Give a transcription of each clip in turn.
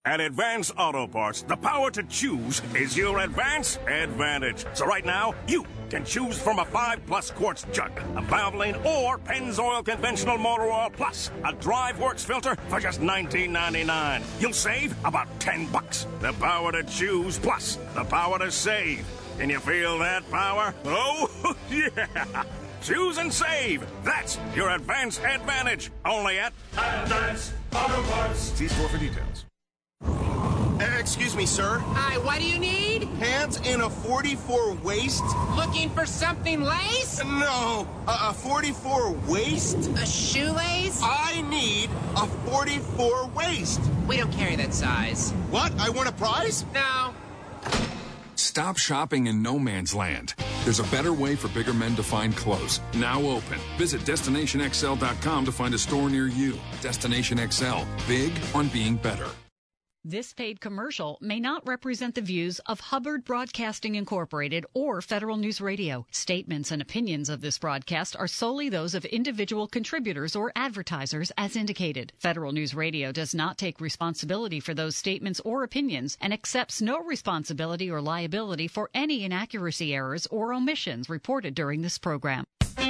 At Advance Auto Parts, the power to choose is your Advance advantage. So right now, you can choose from a 5+ quarts jug, a Valvoline or Pennzoil Conventional Motor Oil Plus, a DriveWorks filter for just $19.99. You'll save about $10. The power to choose plus the power to save. Can you feel that power? Oh, yeah! Choose and save. That's your Advance advantage. Only at Advance Auto Parts. See store for details. Excuse me, sir. Hi, what do you need? Pants in a 44 waist? Looking for something lace? No, a 44 waist? A shoelace? I need a 44 waist. We don't carry that size. What? I won a prize? No. Stop shopping in no man's land. There's a better way for bigger men to find clothes. Now open. Visit DestinationXL.com to find a store near you. Destination XL. Big on being better. This paid commercial may not represent the views of Hubbard Broadcasting Incorporated or Federal News Radio. Statements and opinions of this broadcast are solely those of individual contributors or advertisers as indicated. Federal News Radio does not take responsibility for those statements or opinions and accepts no responsibility or liability for any inaccuracy, errors, or omissions reported during this program.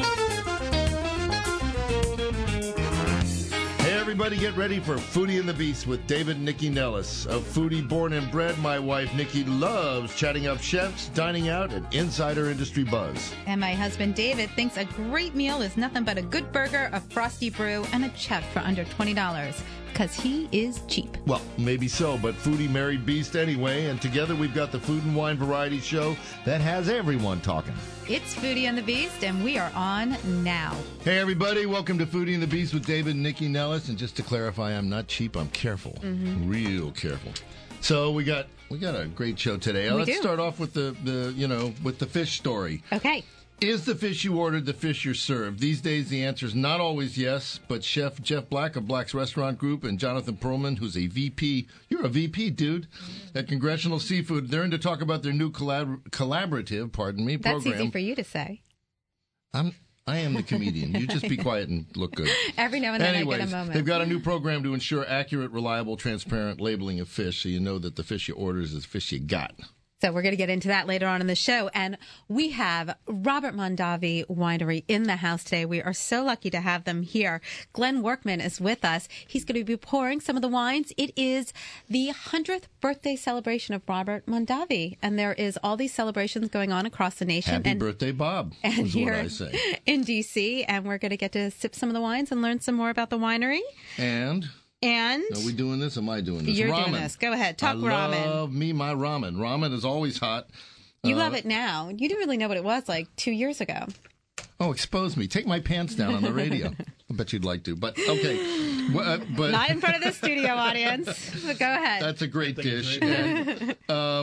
Everybody get ready for Foodie and the Beast with David and Nikki Nellis. A foodie born and bred, my wife Nikki loves chatting up chefs, dining out, and insider industry buzz. And my husband David thinks a great meal is nothing but a good burger, a frosty brew, and a check for under $20. Because he is cheap. Well, maybe so, but foodie married beast anyway, and together we've got the food and wine variety show that has everyone talking. It's Foodie and the Beast, and we are on now. Hey, everybody, welcome to Foodie and the Beast with David and Nikki Nellis, and just to clarify, I'm not cheap, I'm careful. Real careful. So we got a great show today. Let's start off with the fish story. Okay. Is the fish you ordered the fish you're served? These days, the answer is not always yes, but Chef Jeff Black of Black's Restaurant Group and Jonathan Perlman, who's a VP, you're a VP, dude, at Congressional Seafood, they're in to talk about their new collaborative, program. That's easy for you to say. I am the comedian. You just be quiet and look good. Every now and then I get a moment. They've got a new program to ensure accurate, reliable, transparent labeling of fish, so you know that the fish you order is the fish you got. So we're going to get into that later on in the show. And we have Robert Mondavi Winery in the house today. We are so lucky to have them here. Glenn Workman is with us. He's going to be pouring some of the wines. It is the 100th birthday celebration of Robert Mondavi. And there is all these celebrations going on across the nation. Happy birthday, Bob, and is here what I say. In D.C. And we're going to get to sip some of the wines and learn some more about the winery. And are we doing this? Am I doing this? You're ramen. Doing this. Go ahead. Talk ramen. I love me my ramen. Ramen is always hot. You love it now. You didn't really know what it was like 2 years ago. Oh, expose me. Take my pants down on the radio. I bet you'd like to. But, okay. But not in front of the studio audience. But go ahead. That's a great dish. And,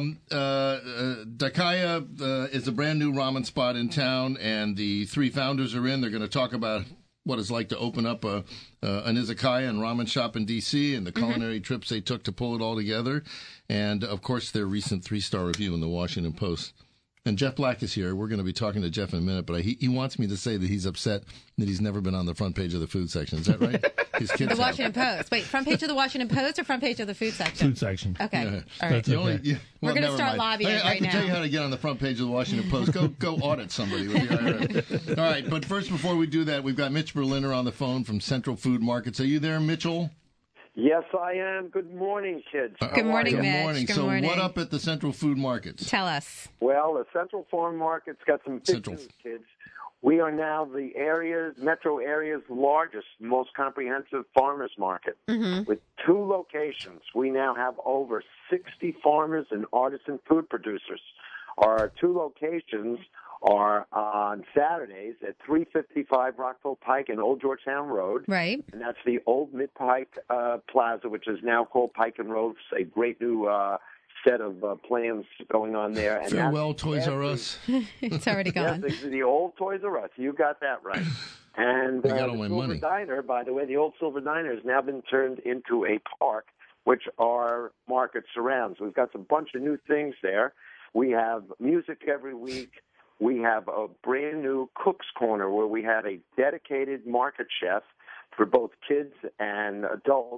Dakaya is a brand new ramen spot in town, and the three founders are in. They're going to talk about what it's like to open up an izakaya and ramen shop in D.C. and the culinary trips they took to pull it all together. And, of course, their recent 3-star review in the Washington Post. And Jeff Black is here. We're going to be talking to Jeff in a minute, but he wants me to say that he's upset that he's never been on the front page of the food section. Is that right? His kids The Washington Post. Wait, front page of the Washington Post or front page of the food section? Food section. Okay. Yeah. All right. We're going to start lobbying right now. I can tell you how to get on the front page of the Washington Post. Go audit somebody with the IRS. All right, but first, before we do that, we've got Mitch Berliner on the phone from Central Food Markets. Are you there, Mitchell? Yes, I am. Good morning, kids. Good morning, Good Mitch. morning. Good morning. What up at the Central Food Markets? Tell us. Well, the Central Farm Market's got some big news, kids. We are now the metro area's largest, most comprehensive farmers market with 2 locations. We now have over 60 farmers and artisan food producers. Our 2 locations are on Saturdays at 355 Rockville Pike and Old Georgetown Road. Right. And that's the old Mid-Pike Plaza, which is now called Pike and Road's a great new set of plans going on there. And farewell, Toys R Us. It's already gone. Yes, the old Toys R Us. You got that right. And they got all my Silver money. Diner, by the way, the old Silver Diner has now been turned into a park, which our market surrounds. We've got a bunch of new things there. We have music every week. We have a brand new Cook's Corner where we have a dedicated market chef for both kids and adults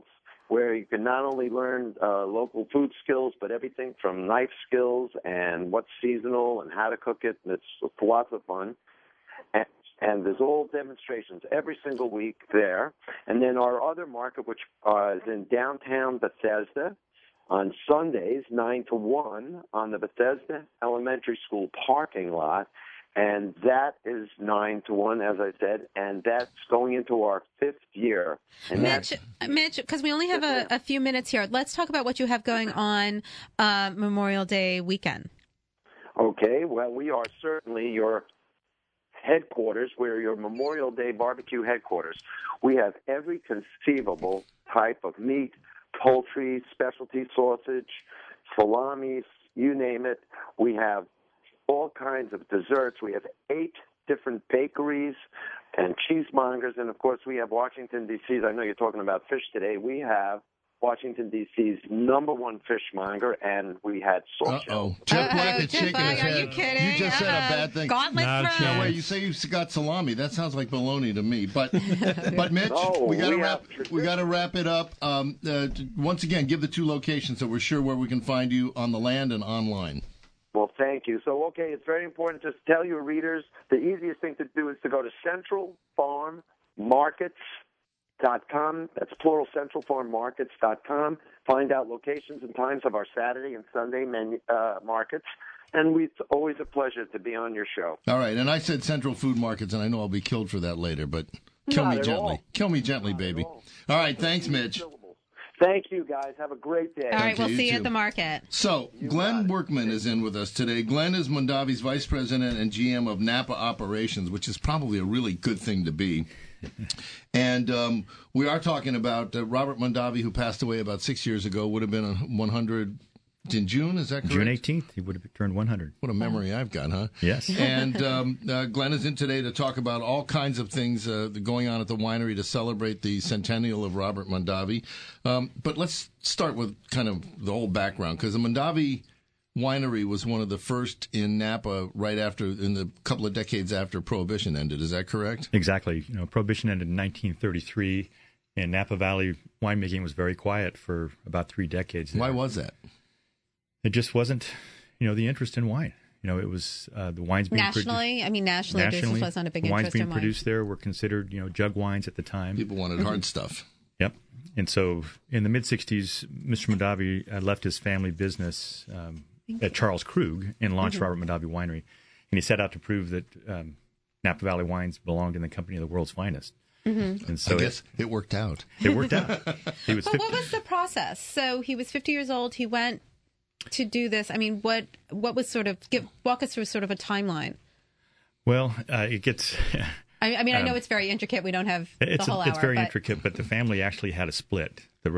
where you can not only learn local food skills, but everything from knife skills and what's seasonal and how to cook it. And it's lots of fun. And there's all demonstrations every single week there. And then our other market, which is in downtown Bethesda, on Sundays, 9 to 1, on the Bethesda Elementary School parking lot. And that is 9 to 1, as I said, and that's going into our 5th year. And Mitch, because we only have a few minutes here, let's talk about what you have going on Memorial Day weekend. Okay, well, we are certainly your headquarters. We're your Memorial Day barbecue headquarters. We have every conceivable type of meat, poultry, specialty sausage, salamis, you name it. We have all kinds of desserts. We have 8 different bakeries and cheesemongers. And, of course, we have Washington, D.C.'s. I know you're talking about fish today. We have Washington, D.C.'s #1 fishmonger, and we had salt. Uh-oh. Jeff Black is shaking his head. Are you kidding? You just said a bad thing. Gauntlet thrown. No, wait, you say you've got salami. That sounds like bologna to me. But Mitch, No, we got we to wrap it up. Once again, give the 2 locations so we're sure where we can find you on the land and online. Well, thank you. So, okay, it's very important to tell your readers the easiest thing to do is to go to centralfarmmarkets.com. That's plural, centralfarmmarkets.com. Find out locations and times of our Saturday and Sunday markets. And it's always a pleasure to be on your show. All right, and I said Central Food Markets, and I know I'll be killed for that later, but kill Not me at gently. all. Kill me gently, baby. All right, thanks, Mitch. Thank you, guys. Have a great day. All right, we'll you see you too. at the market. So, Glenn Workman is in with us today. Glenn is Mondavi's Vice President and GM of Napa Operations, which is probably a really good thing to be. And we are talking about Robert Mondavi, who passed away about 6 years ago, would have been 100 in June, is that correct? June 18th, he would have turned 100. What a memory I've got, huh? Yes. And Glenn is in today to talk about all kinds of things going on at the winery to celebrate the centennial of Robert Mondavi. But let's start with kind of the whole background, because the Mondavi Winery was one of the first in Napa right after, in the couple of decades after Prohibition ended. Is that correct? Exactly. Prohibition ended in 1933, and Napa Valley winemaking was very quiet for about 3 decades. Why was that? It just wasn't, the interest in wine. It was the wines being Nationally, nationally, there just wasn't a big wines interest being in wine. produced there were considered, jug wines at the time. People wanted hard stuff. Yep. And so in the mid-'60s, Mr. Mondavi left his family business at Charles Krug and launched Robert Mondavi Winery. And he set out to prove that Napa Valley wines belonged in the company of the world's finest. And so I guess it worked out. It worked out. He was But what was the process? So he was 50 years old. He went to do this. What was sort of walk us through sort of a timeline? Well, it gets. I know it's very intricate. We don't have the whole hour. It's very intricate, but the family actually had a split. The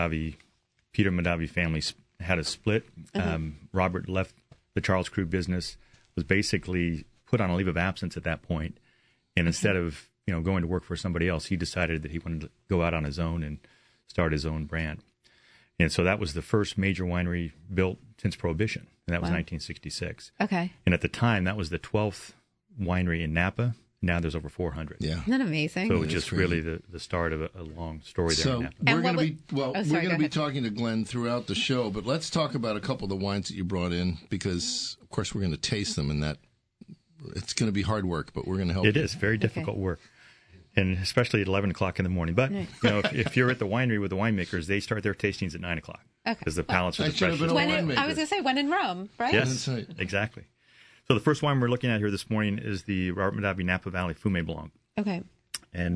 Peter Mondavi family had a split. Robert left the Charles Krug business, was basically put on a leave of absence at that point, and instead of going to work for somebody else, he decided that he wanted to go out on his own and start his own brand. And so that was the first major winery built since Prohibition, and that was 1966. Okay. And at the time, that was the 12th winery in Napa. Now there's over 400. Yeah. Isn't that amazing? So it was just really the start of a long story there in Napa. We're going to be talking to Glenn throughout the show, but let's talk about a couple of the wines that you brought in, because, of course, we're going to taste them, and that it's going to be hard work, but we're going to help. It is very difficult work. And especially at 11 o'clock in the morning. But, if you're at the winery with the winemakers, they start their tastings at 9 o'clock. Okay. Because the palates are the freshest. I was going to say, when in Rome, right? Yes, exactly. So the first wine we're looking at here this morning is the Robert Mondavi Napa Valley Fumé Blanc. Okay. And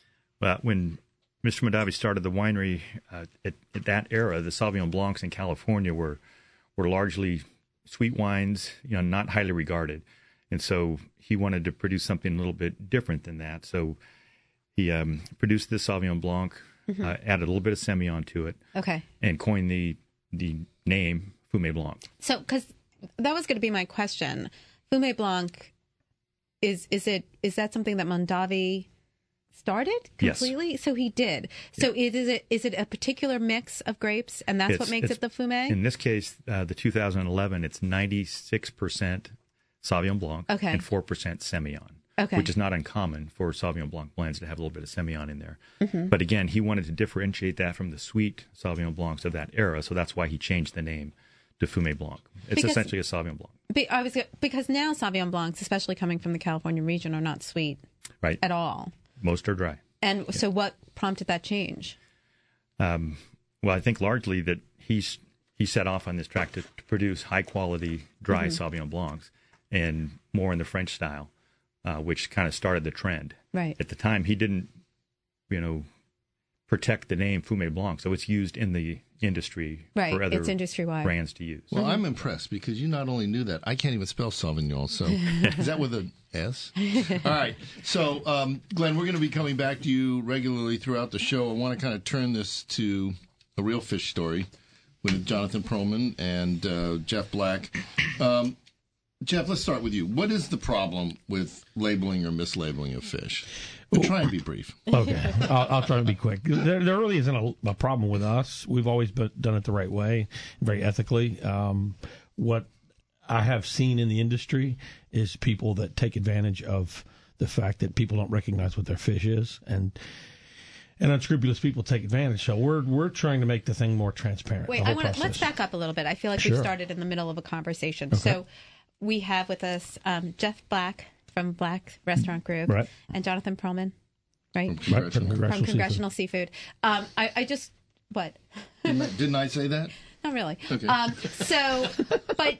when Mr. Mondavi started the winery, at that era, the Sauvignon Blancs in California were largely sweet wines, not highly regarded. And so he wanted to produce something a little bit different than that. So he produced this Sauvignon Blanc, added a little bit of Semillon to it, and coined the name Fumé Blanc. So, because that was going to be my question, Fumé Blanc, is that something that Mondavi started completely? Yes. So he did. So is it a particular mix of grapes, and that's what makes it the Fumé? In this case, the 2011, it's 96% Sauvignon Blanc and 4% Semillon. which is not uncommon for Sauvignon Blanc blends to have a little bit of Semillon in there. But again, he wanted to differentiate that from the sweet Sauvignon Blancs of that era, so that's why he changed the name to Fumé Blanc. It's essentially a Sauvignon Blanc. Because now Sauvignon Blancs, especially coming from the California region, are not sweet at all. Most are dry. And so what prompted that change? Well, I think largely that he set off on this track to produce high-quality dry Sauvignon Blancs and more in the French style, which kind of started the trend. Right. At the time, he didn't, protect the name Fumé Blanc, so it's used in the industry for other brands to use. Well, I'm impressed because you not only knew that, I can't even spell Sauvignon, so is that with an S? All right. So, Glenn, we're going to be coming back to you regularly throughout the show. I want to kind of turn this to a real fish story with Jonathan Perlman and Jeff Black. Jeff, let's start with you. What is the problem with labeling or mislabeling of fish? But try and be brief. Okay, I'll try to be quick. There really isn't a problem with us. We've always done it the right way, very ethically. What I have seen in the industry is people that take advantage of the fact that people don't recognize what their fish is, and unscrupulous people take advantage. So we're trying to make the thing more transparent. Wait, let's back up a little bit. I feel like we've started in the middle of a conversation. Okay. So we have with us Jeff Black from Black Restaurant Group, and Jonathan Perlman, from Congressional Seafood. I just what? Didn't I say that? Not really. Okay. But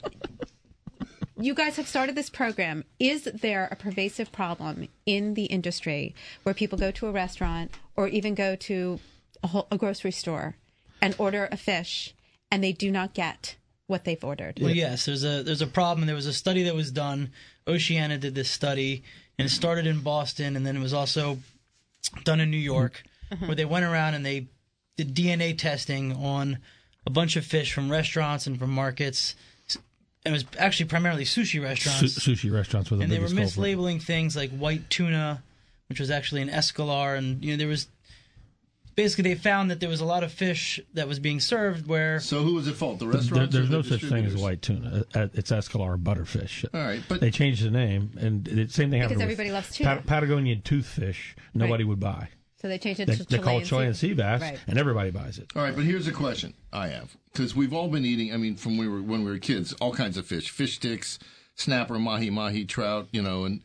you guys have started this program. Is there a pervasive problem in the industry where people go to a restaurant or even go to a grocery store and order a fish and they do not get what they've ordered? Well, yes, there's a problem. There was a study that was done. Oceana did this study, and it started in Boston, and then it was also done in New York, where they went around and they did DNA testing on a bunch of fish from restaurants and from markets. It was actually primarily sushi restaurants. Sushi restaurants were the biggest culprit. And they were mislabeling things like white tuna, which was actually an escalar, and there was. Basically, they found that there was a lot of fish that was being served where... So who was at fault? The restaurants? There's no such thing as white tuna. It's escalar butterfish. All right, but... They changed the name, and the same thing happened because everybody loves tuna. Patagonian toothfish, nobody would buy. So they changed it to They call it Chilean sea bass, and everybody buys it. All right, but here's a question I have. Because we've all been eating, from when we were kids, all kinds of fish sticks, snapper, mahi, trout, and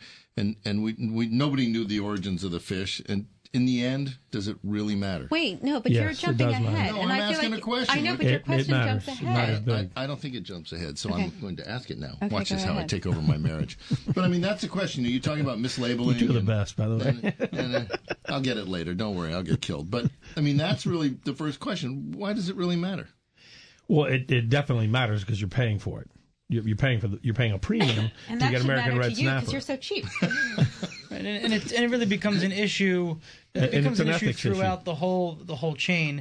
we nobody knew the origins of the fish, and in the end, does it really matter? Wait, no, but you're jumping ahead. No, I'm asking a question. I know, but your question jumps ahead. I don't think it jumps ahead, so I'm going to ask it now. Watch this, how I take over my marriage. But, that's the question. Are you talking about mislabeling? You do the best, by the way. And I'll get it later. Don't worry, I'll get killed. But, that's really the first question. Why does it really matter? Well, it definitely matters because you're paying for it. You're paying a premium to get American red snapper. Because you're so cheap. Right, and it really becomes an issue. It becomes an issue throughout the whole chain.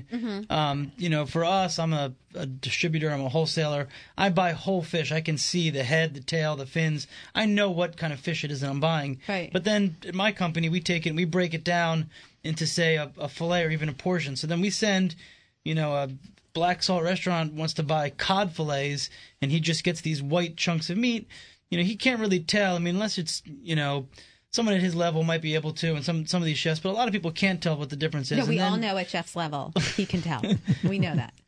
For us, I'm a distributor. I'm a wholesaler. I buy whole fish. I can see the head, the tail, the fins. I know what kind of fish it is that I'm buying. Right. But then at my company, we take it and we break it down into, say, a fillet or even a portion. So then we send, a Black Salt restaurant wants to buy cod fillets, and he just gets these white chunks of meat. He can't really tell. Unless it's, someone at his level might be able to, and some of these chefs, but a lot of people can't tell what the difference is. No, we all know at chef's level he can tell. We know that.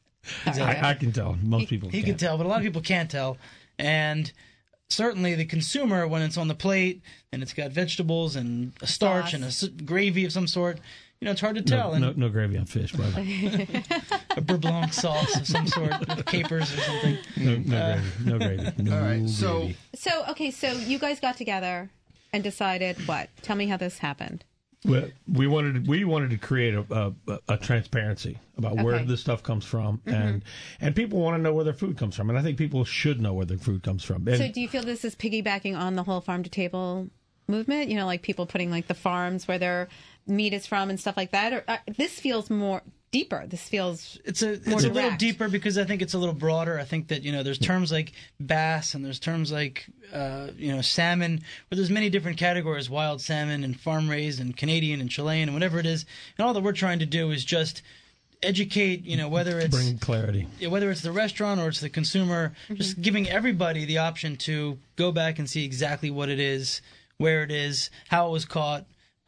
I can tell. Most people he can tell, but a lot of people can't tell. And certainly the consumer, when it's on the plate and it's got vegetables and a starch and a gravy of some sort, it's hard to tell. No gravy on fish, brother. A beurre blanc sauce of some sort, with capers or something. No gravy. All right, so you guys got together and decided what? Tell me how this happened. Well, we wanted to create a transparency about where this stuff comes from, and people want to know where their food comes from, and I think people should know where their food comes from. And so, do you feel this is piggybacking on the whole farm to table movement? Like people putting the farms where their meat is from and stuff like that, or this feels more deeper. This feels it's a little deeper because I think it's a little broader. I think that there's terms like bass and there's terms like salmon, but there's many different categories: wild salmon and farm raised and Canadian and Chilean and whatever it is. And all that we're trying to do is just educate. Whether it's bring clarity, whether it's the restaurant or it's the consumer, just giving everybody the option to go back and see exactly what it is where it is, how it was caught.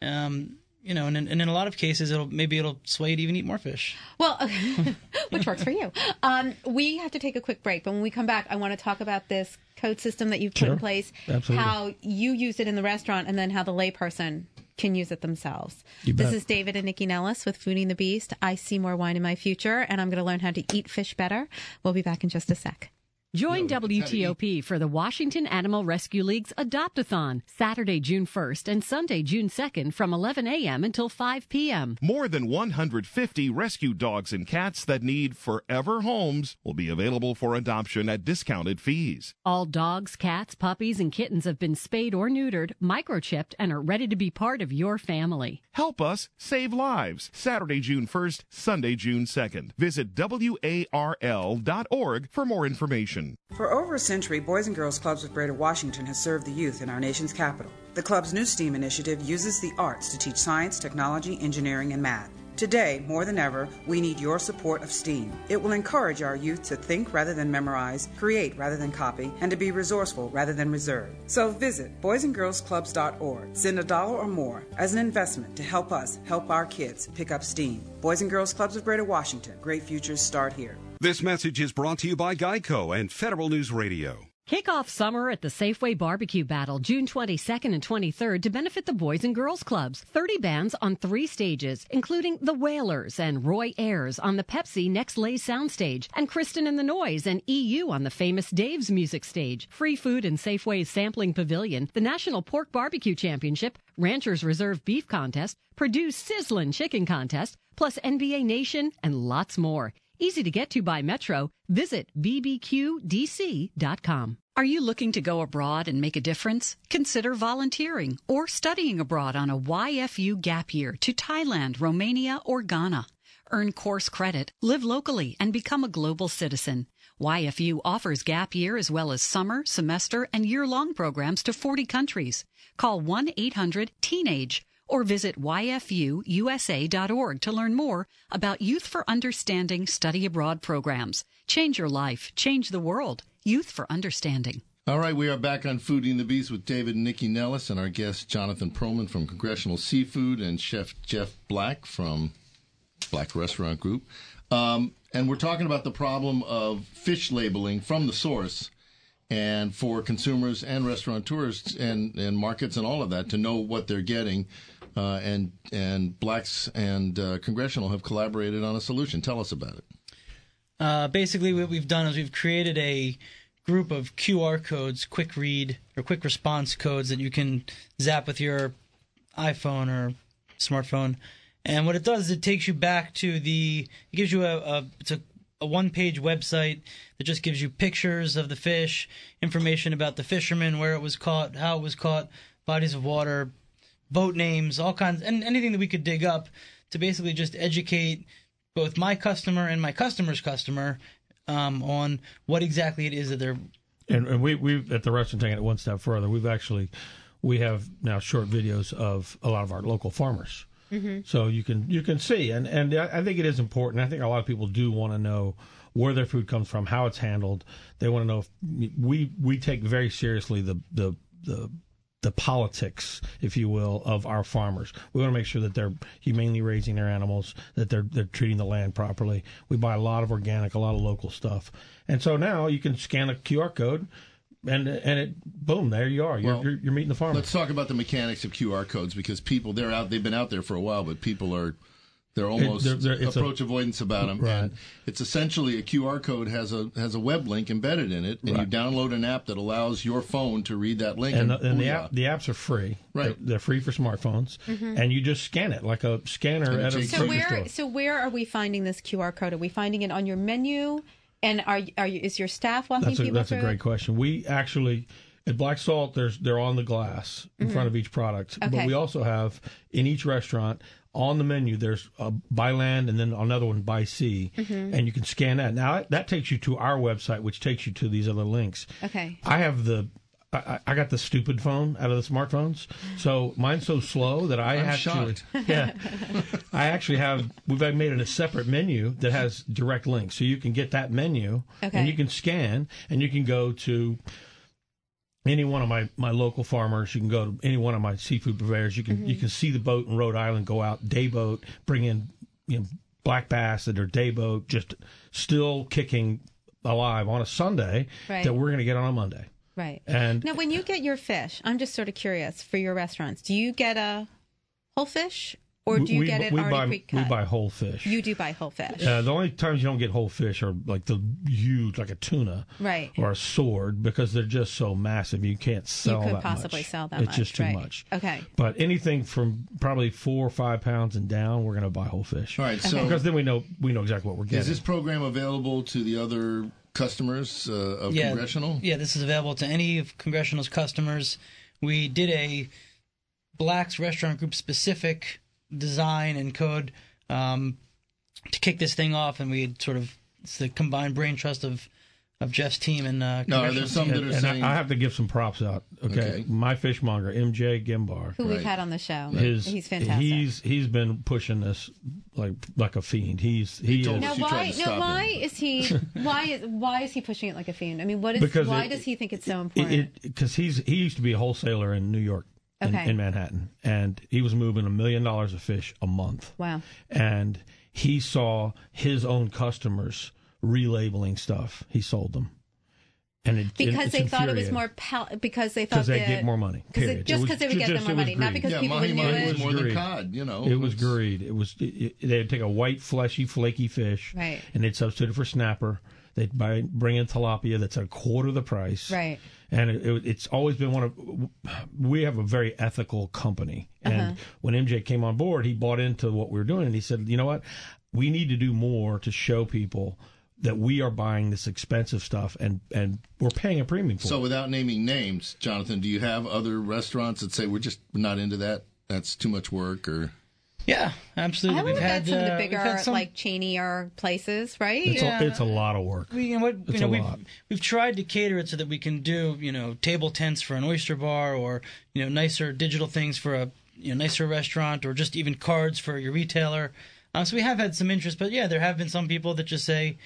And in a lot of cases, it'll sway you to even eat more fish. Well, which works for you. We have to take a quick break, but when we come back, I want to talk about this code system that you've put in place, Absolutely. how you use it in the restaurant, and then how the layperson can use it themselves. You bet. This is David and Nikki Nellis with Fooding the Beast. I see more wine in my future, and I'm going to learn how to eat fish better. We'll be back in just a sec. Join WTOP for the Washington Animal Rescue League's Adopt-a-thon, Saturday, June 1st and Sunday, June 2nd from 11 a.m. until 5 p.m. More than 150 rescue dogs and cats that need forever homes will be available for adoption at discounted fees. All dogs, cats, puppies, and kittens have been spayed or neutered, microchipped, and are ready to be part of your family. Help us save lives. Saturday, June 1st, Sunday, June 2nd. Visit WARL.org for more information. For over a century, Boys and Girls Clubs of Greater Washington has served the youth in our nation's capital. The club's new STEAM initiative uses the arts to teach science, technology, engineering, and math. Today, more than ever, we need your support of STEAM. It will encourage our youth to think rather than memorize, create rather than copy, and to be resourceful rather than reserved. So visit boysandgirlsclubs.org. Send $1 or more as an investment to help us help our kids pick up STEAM. Boys and Girls Clubs of Greater Washington. Great futures start here. This message is brought to you by Geico and Federal News Radio. Kick off summer at the Safeway Barbecue Battle June 22nd and 23rd to benefit the Boys and Girls Clubs. 30 bands on 3 stages, including the Wailers and Roy Ayers on the Pepsi Next Lay soundstage, and Kristen and the Noise and EU on the famous Dave's music stage. Free food in Safeway's Sampling Pavilion, the National Pork Barbecue Championship, Ranchers Reserve Beef Contest, Purdue's Sizzlin' Chicken Contest, plus NBA Nation and lots more. Easy to get to by Metro. Visit bbqdc.com. Are you looking to go abroad and make a difference? Consider volunteering or studying abroad on a YFU gap year to Thailand, Romania, or Ghana. Earn course credit, live locally, and become a global citizen. YFU offers gap year as well as summer, semester, and year-long programs to 40 countries. Call 1-800-TEENAGE or visit yfuusa.org to learn more about Youth for Understanding study abroad programs. Change your life, change the world. Youth for Understanding. All right, we are back on Fooding the Beast with David and Nikki Nellis and our guest Jonathan Perlman from Congressional Seafood and Chef Jeff Black from Black Restaurant Group. And we're talking about the problem of fish labeling from the source, and for consumers and restaurateurs and markets and all of that to know what they're getting. And Blacks and Congressional have collaborated on a solution. Tell us about it. Basically, what we've done is we've created a group of QR codes, quick read or quick response codes that you can zap with your iPhone or smartphone. And what it does is it takes you back to it gives you it's a one-page website that just gives you pictures of the fish, information about the fisherman, where it was caught, how it was caught, bodies of water, boat names, all kinds, and anything that we could dig up to basically just educate both my customer and my customer's customer on what exactly it is that they're. And we've at the restaurant taking it one step further. We have now short videos of a lot of our local farmers, so you can see, and I think it is important. I think a lot of people do want to know where their food comes from, how it's handled. They want to know if we take very seriously the politics, if you will, of our farmers. We want to make sure that they're humanely raising their animals, that they're treating the land properly. We buy a lot of organic, a lot of local stuff. And so now you can scan a QR code and it, boom, there you are. You're meeting the farmer. Let's talk about the mechanics of QR codes, because people, they've been out there for a while, but people they're almost approach avoidance about them. Right. And it's essentially a QR code has a web link embedded in it, and you download an app that allows your phone to read that link. And the apps are free. Right. They're free for smartphones, and you just scan it like a scanner at a grocery store. So where are we finding this QR code? Are we finding it on your menu? And is your staff walking people through? That's a great question. We actually, at Black Salt, they're on the glass in front of each product. Okay. But we also have, in each restaurant, on the menu, there's a by land and then another one by sea, and you can scan that. Now, that takes you to our website, which takes you to these other links. Okay. I got the stupid phone out of the smartphones, so mine's so slow that I we've made it a separate menu that has direct links, so you can get that menu and you can scan and you can go to any one of my local farmers. You can go to any one of my seafood purveyors. You can see the boat in Rhode Island go out day boat, bring in black bass that are day boat, just still kicking alive on a Sunday that we're going to get on a Monday. Right. And now, when you get your fish, I'm just sort of curious for your restaurants. Do you get a whole fish? Or do you get it already pre-cut? We buy whole fish. You do buy whole fish. The only times you don't get whole fish are like the huge, like a tuna, right, or a sword, because they're just so massive you can't sell that much. You could possibly sell that much. It's just too right. much. Okay. But anything from probably 4 or 5 pounds and down, we're going to buy whole fish. All right. So because then we know exactly what we're getting. Is this program available to the other customers of Congressional? Yeah, this is available to any of Congressional's customers. We did a Black's Restaurant Group specific design and code to kick this thing off, and we sort of, it's the combined brain trust of Jeff's team and no, are there some that are saying... I have to give some props out. Okay. My fishmonger, MJ Gimbar, who we've had on the show. He's fantastic. He's been pushing this like a fiend. Why is he pushing it like a fiend? I mean, why does he think it's so important? Because he used to be a wholesaler in New York. In Manhattan, and he was moving $1 million of fish a month. Wow! And he saw his own customers relabeling stuff. He sold them, and because they thought it was more because they get more money. Because they would get them more money, not because people would knew it. It was more than cod, It was greed. They'd take a white, fleshy, flaky fish, right, and they'd substitute it for snapper. They'd bring in tilapia that's a quarter the price. Right. And it's always been we have a very ethical company. And when MJ came on board, he bought into what we were doing. And he said, you know what? We need to do more to show people that we are buying this expensive stuff and we're paying a premium for it. So without naming names, Jonathan, do you have other restaurants that say we're just not into that? That's too much work or... Yeah, absolutely. We've had some of the bigger, like chainier places, right? It's a lot of work. We've tried to cater it so that we can do, table tents for an oyster bar, or nicer digital things for a nicer restaurant, or just even cards for your retailer. So we have had some interest, but there have been some people that just say,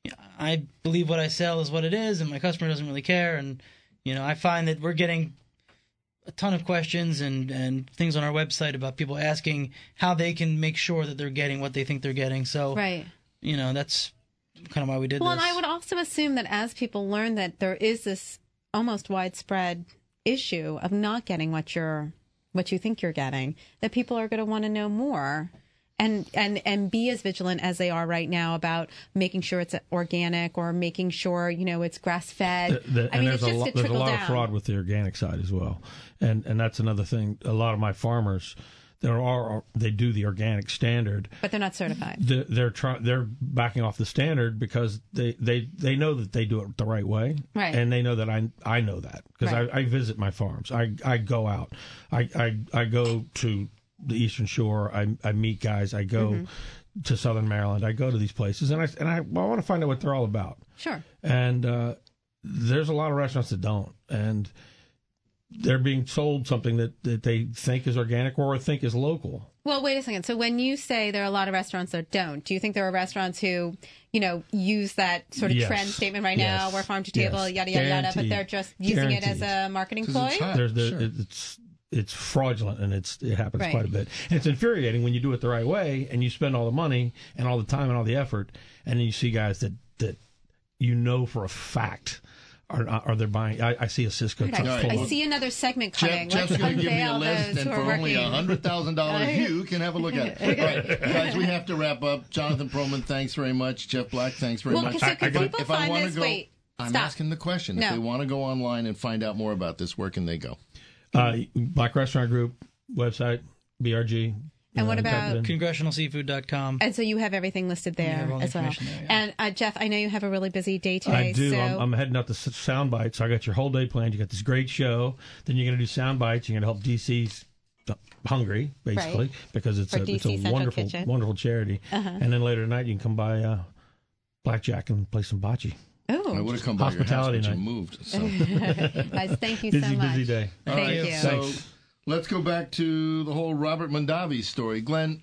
I believe what I sell is what it is, and my customer doesn't really care. And I find that we're getting a ton of questions and things on our website about people asking how they can make sure that they're getting what they think they're getting. So, right. That's kind of why we did this. Well, and I would also assume that as people learn that there is this almost widespread issue of not getting what you think you're getting, that people are going to want to know more. And be as vigilant as they are right now about making sure it's organic or making sure it's grass fed. There's a lot of fraud with the organic side as well, and that's another thing. A lot of my farmers, they do the organic standard, but they're not certified. They're backing off the standard because they know that they do it the right way, right? And they know that I know that because right. I visit my farms. I go out. I go to the Eastern Shore. I meet guys. I go to Southern Maryland. I go to these places, and I want to find out what they're all about. Sure. And there's a lot of restaurants that don't, and they're being sold something that they think is organic or think is local. Well, wait a second. So when you say there are a lot of restaurants that don't, do you think there are restaurants who, use that sort of trend statement right now, where farm to table, yada, yada, yada, but they're just using it as a marketing ploy? It's fraudulent, and it happens quite a bit. And it's infuriating when you do it the right way and you spend all the money and all the time and all the effort, and then you see guys that for a fact are they buying. I see a Cisco truck. I see another segment coming. Jeff's going to give me a list, and for only $100,000, you can have a look at it. All right, guys, we have to wrap up. Jonathan Perlman, thanks very much. Jeff Black, thanks very much. If I want to go, I'm asking the question. If they want to go online and find out more about this, where can they go? Black Restaurant Group website, BRG. And what about congressionalseafood.com? And so you have everything listed there as well. There, yeah. And Jeff, I know you have a really busy day today. I do. So... I'm heading out to Sound Bites. So I got your whole day planned. You got this great show. Then you're going to do Sound Bites. You're going to help DC's hungry, basically, because it's a wonderful charity. And then later tonight you can come by Blackjack and play some bocce. Oh, I would have come by Hospitality your house, but night. You moved. So. Guys, thank you so much. Busy day. Thank you. So let's go back to the whole Robert Mondavi story. Glenn,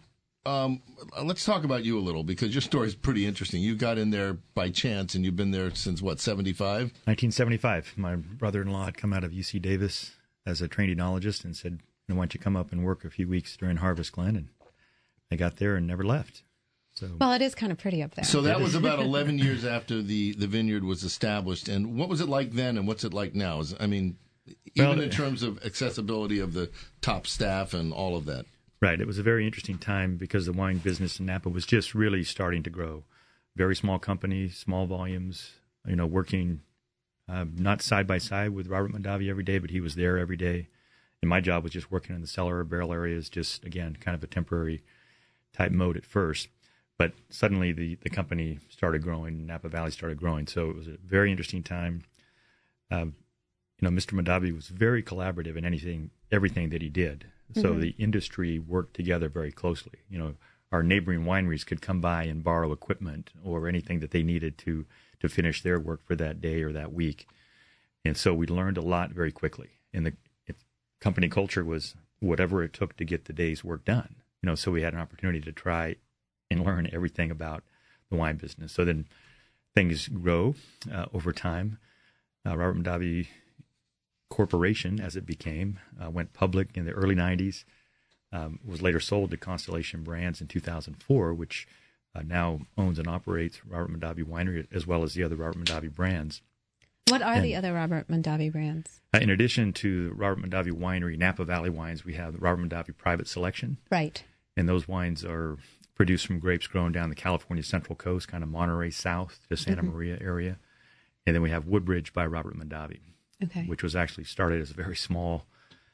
let's talk about you a little, because your story is pretty interesting. You got in there by chance, and you've been there since, 75? 1975. My brother-in-law had come out of UC Davis as a trained enologist and said, why don't you come up and work a few weeks during harvest, Glenn? And I got there and never left. So, well, it is kind of pretty up there. So that was about 11 years after the vineyard was established. And what was it like then, and what's it like now? Even in terms of accessibility of the top staff and all of that. Right. It was a very interesting time because the wine business in Napa was just really starting to grow. Very small company, small volumes, working not side by side with Robert Mondavi every day, but he was there every day. And my job was just working in the cellar or barrel areas, just, again, kind of a temporary type mode at first. But suddenly the company started growing, Napa Valley started growing. So it was a very interesting time. Mr. Mondavi was very collaborative in everything that he did. So the industry worked together very closely. Our neighboring wineries could come by and borrow equipment or anything that they needed to finish their work for that day or that week. And so we learned a lot very quickly. And the company culture was whatever it took to get the day's work done. So we had an opportunity to try and learn everything about the wine business. So then things grow over time. Robert Mondavi Corporation, as it became, went public in the early 90s, was later sold to Constellation Brands in 2004, which now owns and operates Robert Mondavi Winery as well as the other Robert Mondavi brands. What are the other Robert Mondavi brands? In addition to Robert Mondavi Winery, Napa Valley Wines, we have the Robert Mondavi Private Selection. Right. And those wines are produced from grapes grown down the California Central Coast, kind of Monterey south to Santa Maria area. And then we have Woodbridge by Robert Mondavi, which was actually started as a very small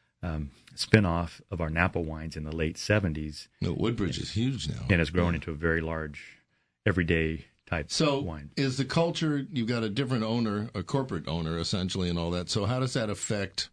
spin-off of our Napa wines in the late 70s. No, Woodbridge is huge now. And has grown into a very large, everyday type wine. So is the culture, you've got a different owner, a corporate owner essentially and all that. So how does that affect,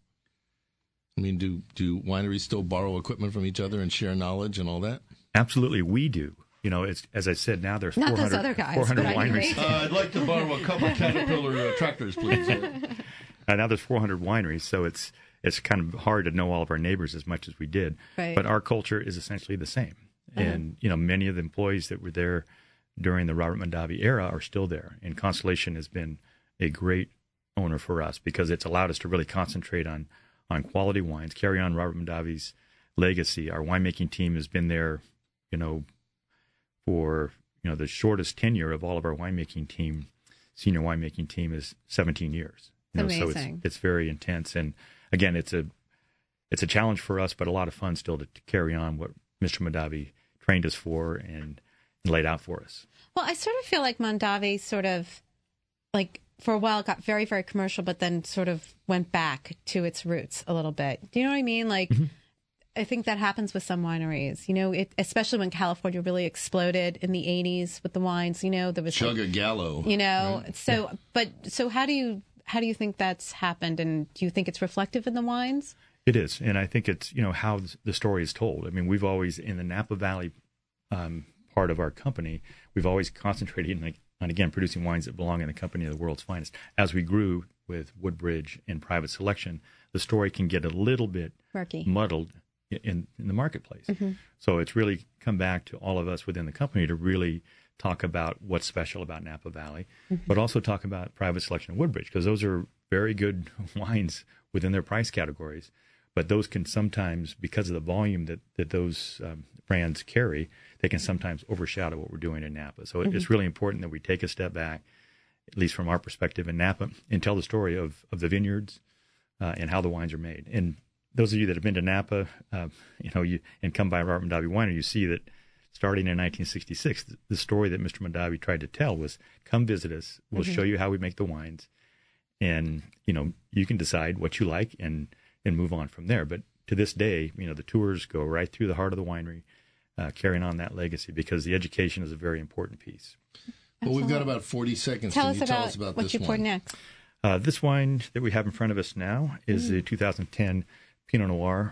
do wineries still borrow equipment from each other and share knowledge and all that? Absolutely, we do. It's, as I said, now there's not 400, those other guys, 400 wineries. I'd like to borrow a couple Caterpillar tractors, please. Now there's 400 wineries, so it's kind of hard to know all of our neighbors as much as we did. Right. But our culture is essentially the same. And, many of the employees that were there during the Robert Mondavi era are still there. And Constellation has been a great owner for us because it's allowed us to really concentrate on quality wines, carry on Robert Mondavi's legacy. Our winemaking team has been there, for, the shortest tenure of all of our winemaking team, senior winemaking team is 17 years. Amazing. So it's very intense. And again, it's a challenge for us, but a lot of fun still to carry on what Mr. Mondavi trained us for and laid out for us. Well, I sort of feel like Mondavi sort of, for a while got very, very commercial, but then sort of went back to its roots a little bit. Do you know what I mean? I think that happens with some wineries, especially when California really exploded in the 80s with the wines, there was Chugga Gallo. Right? So how do you think that's happened? And do you think it's reflective in the wines? It is. And I think it's, how the story is told. We've always, in the Napa Valley part of our company, we've always concentrated on, again, producing wines that belong in the company of the world's finest. As we grew with Woodbridge and Private Selection, the story can get a little bit muddled in the marketplace. So it's really come back to all of us within the company to really talk about what's special about Napa Valley, but also talk about Private Selection and Woodbridge, because those are very good wines within their price categories. But those can sometimes, because of the volume that those brands carry, they can sometimes overshadow what we're doing in Napa. So it's really important that we take a step back, at least from our perspective in Napa, and tell the story of the vineyards and how the wines are made. And those of you that have been to Napa, and come by Robert Mondavi Winery, you see that starting in 1966, the story that Mr. Mondavi tried to tell was, come visit us. We'll show you how we make the wines. And, you can decide what you like and move on from there. But to this day, the tours go right through the heart of the winery, carrying on that legacy, because the education is a very important piece. Well, we've got about 40 seconds. Tell Can us you tell about us about what this you one? poured next. This wine that we have in front of us now is the 2010 Pinot Noir,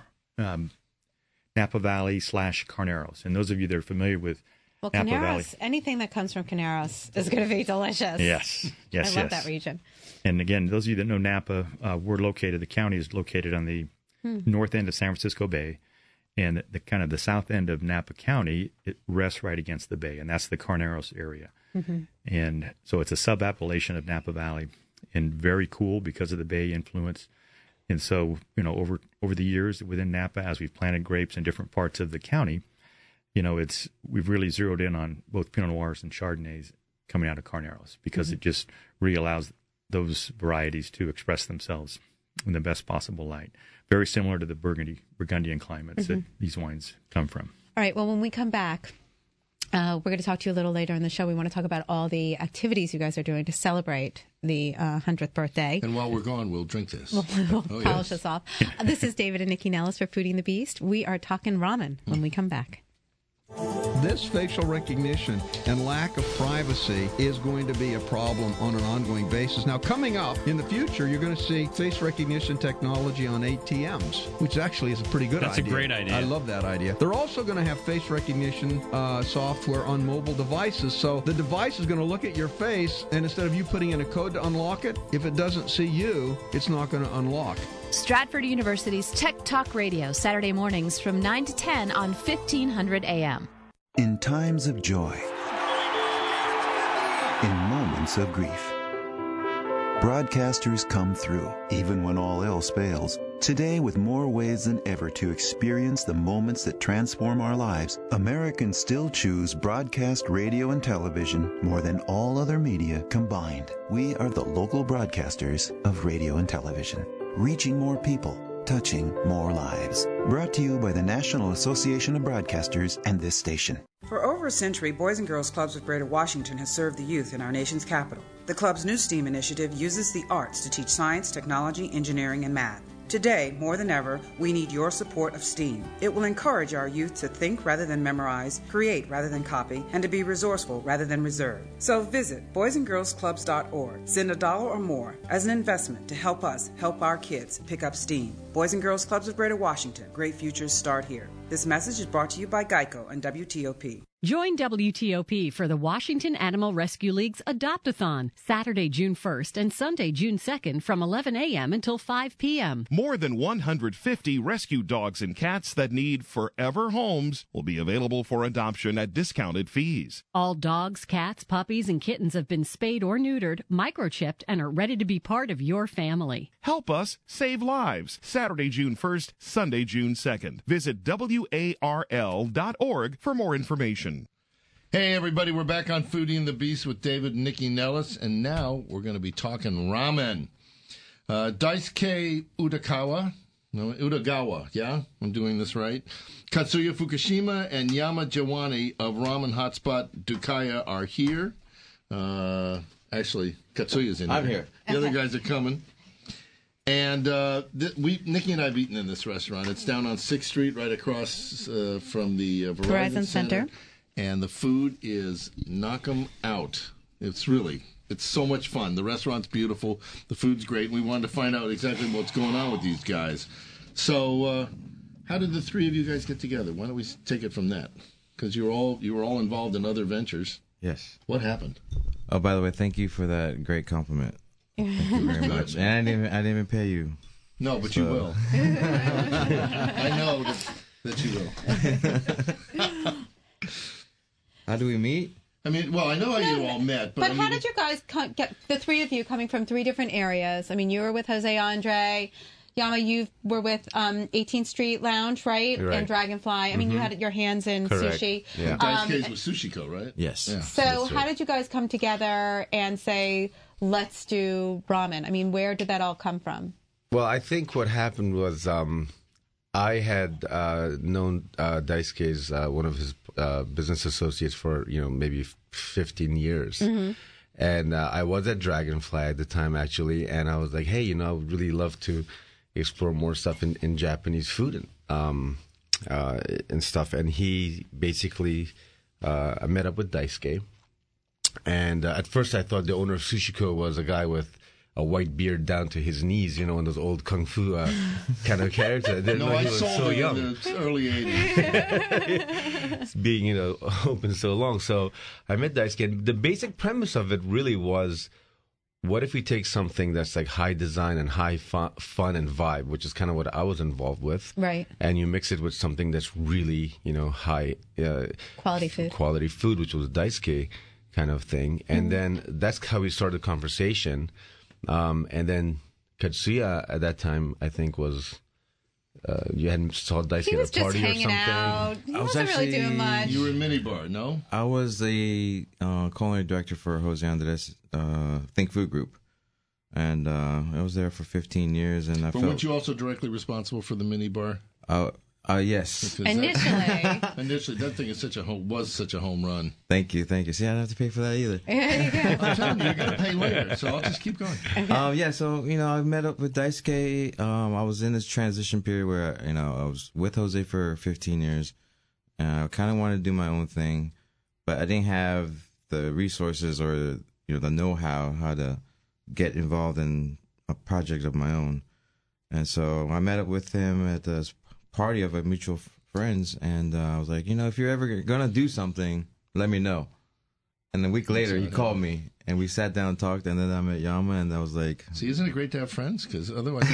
Napa Valley / Carneros. And those of you that are familiar with Napa Valley, anything that comes from Carneros is going to be delicious. Yes. I love that region. And again, those of you that know Napa, the county is located on the north end of San Francisco Bay. And the kind of the south end of Napa County, it rests right against the bay, and that's the Carneros area. Mm-hmm. And so it's a sub-appellation of Napa Valley, and very cool because of the bay influence. And so, over the years within Napa, as we've planted grapes in different parts of the county, we've really zeroed in on both Pinot Noirs and Chardonnays coming out of Carneros, because it just really allows those varieties to express themselves in the best possible light. Very similar to the Burgundian climates that these wines come from. All right. Well, when we come back, we're going to talk to you a little later in the show. We want to talk about all the activities you guys are doing to celebrate the 100th birthday. And while we're gone, we'll drink this. We'll polish this off. This is David and Nikki Nellis for Foodie and the Beast. We are talking ramen when we come back. This facial recognition and lack of privacy is going to be a problem on an ongoing basis. Now, coming up in the future, you're going to see face recognition technology on ATMs, which actually is a pretty good idea. That's a great idea. I love that idea. They're also going to have face recognition software on mobile devices. So the device is going to look at your face, and instead of you putting in a code to unlock it, if it doesn't see you, it's not going to unlock. Stratford University's Tech Talk Radio, Saturday mornings from 9 to 10 on 1500 AM. In times of joy, in moments of grief, broadcasters come through, even when all else fails. Today, with more ways than ever to experience the moments that transform our lives, Americans still choose broadcast radio and television more than all other media combined. We are the local broadcasters of radio and television, reaching more people, touching more lives. Brought to you by the National Association of Broadcasters and this station. For over a century, Boys and Girls Clubs of Greater Washington has served the youth in our nation's capital. The club's new STEAM initiative uses the arts to teach science, technology, engineering, and math. Today, more than ever, we need your support of STEAM. It will encourage our youth to think rather than memorize, create rather than copy, and to be resourceful rather than reserved. So visit boysandgirlsclubs.org. Send $1 or more as an investment to help us help our kids pick up STEAM. Boys and Girls Clubs of Greater Washington. Great futures start here. This message is brought to you by Geico and WTOP. Join WTOP for the Washington Animal Rescue League's Adopt-a-thon, Saturday, June 1st and Sunday, June 2nd from 11 a.m. until 5 p.m. More than 150 rescue dogs and cats that need forever homes will be available for adoption at discounted fees. All dogs, cats, puppies, and kittens have been spayed or neutered, microchipped, and are ready to be part of your family. Help us save lives. Saturday, June 1st, Sunday, June 2nd. Visit WARL.org for more information. Hey, everybody, we're back on Foodie and the Beast with David and Nikki Nellis, and now we're going to be talking ramen. Daisuke Utagawa, yeah? I'm doing this right. Katsuya Fukushima and Yama Jawani of ramen hotspot Dukaya are here. Actually, Katsuya's in here. I'm here. The other guys are coming. And Nikki and I have eaten in this restaurant. It's down on 6th Street, right across from the Verizon Center. And the food is knock 'em out. It's so much fun. The restaurant's beautiful. The food's great. We wanted to find out exactly what's going on with these guys. So how did the three of you guys get together? Why don't we take it from that? Because you were all involved in other ventures. Yes. What happened? Oh, by the way, thank you for that great compliment. Thank you very much. And I didn't even pay you. No, but you will. I know that you will. How do we meet? I mean, well, I know how you all met. But how did you guys get, the three of you coming from three different areas? I mean, you were with Jose Andre. Yama, you were with 18th Street Lounge, right? And Dragonfly. I mean, you had your hands in sushi. Yeah. Daisuke's with Sushiko, right? Yes. Yeah. So how did you guys come together and say, let's do ramen? I mean, where did that all come from? Well, I think what happened was I had known Daisuke's one of his business associates for maybe 15 years, and I was at Dragonfly at the time actually, and I was like, hey, I would really love to explore more stuff in Japanese food and stuff. And he basically I met up with Daisuke, and at first I thought the owner of Sushiko was a guy with a white beard down to his knees, in those old kung fu kind of character. No, I saw him in the early 80s. Being, open so long. So I met Daisuke, and the basic premise of it really was, what if we take something that's like high design and high fun and vibe, which is kind of what I was involved with, right? And you mix it with something that's really, high quality food, which was daisuke kind of thing. And then that's how we started the conversation. And then Katsuya at that time, I think, was you hadn't saw Daisuke at a party or something. Out. He wasn't really doing much. You were in Minibar, no? I was the culinary director for Jose Andres Think Food Group, and I was there for 15 years. And weren't you also directly responsible for the Minibar? Yes. Initially, that thing was such a home run. Thank you. See, I don't have to pay for that either. I'm telling you, you're going to pay later, so I'll just keep going. So, I met up with Daisuke. I was in this transition period where, I was with Jose for 15 years, and I kind of wanted to do my own thing, but I didn't have the resources or, the know-how, how to get involved in a project of my own. And so I met up with him at this party of a mutual friends, and I was like, if you're ever gonna do something, let me know. And a week later, he called me, and we sat down and talked, and then I met Yama, and I was like... See, isn't it great to have friends? Because otherwise...